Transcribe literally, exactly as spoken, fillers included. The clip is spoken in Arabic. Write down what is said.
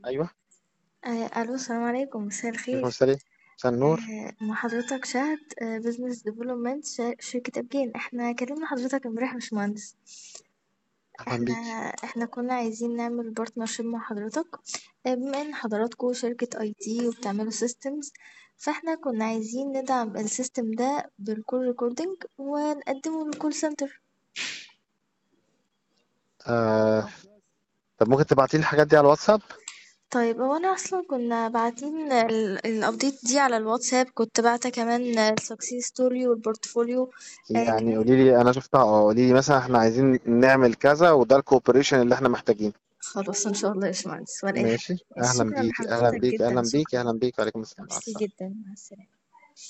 ايوه. آه، ألو، السلام عليكم، مساء عليكم الخير. السلام. مساء النور. آه، مع حضرتك شهد، بزنس ديفلوبمنت شركة أبجين. احنا كلمنا حضرتك امبارح يا باشمهندس. اهلا احنا بيك. احنا كنا عايزين نعمل بارتنرشيب مع حضرتك. آه، بما ان حضراتكم شركة اي تي وبتعملوا سيستمز، فاحنا كنا عايزين ندعم السيستم ده بالكول ريكوردينج ونقدمه للكول سنتر. آه. طب ممكن تبعتي لي الحاجات دي على الواتساب؟ طيب، هو انا اصلا كنا باعتين الابديت دي على الواتساب، كنت باعتة كمان السكسيس ستوري والبورتفوليو. آه، يعني كمان. قولي لي، انا شفتها. اه قولي لي مثلا احنا عايزين نعمل كذا وده الكوبريشن اللي احنا محتاجينه. خلاص ان شاء الله يا باشمهندس، ولا اي حاجه. ماشي. ماشي، اهلا شكرا بيكي اهلا لحضرتك بيكي جدا، اهلا بيكي شكرا. اهلا بيكي وعليكم السلام، مع ميرسي السلامه. جدا، مع السلامه.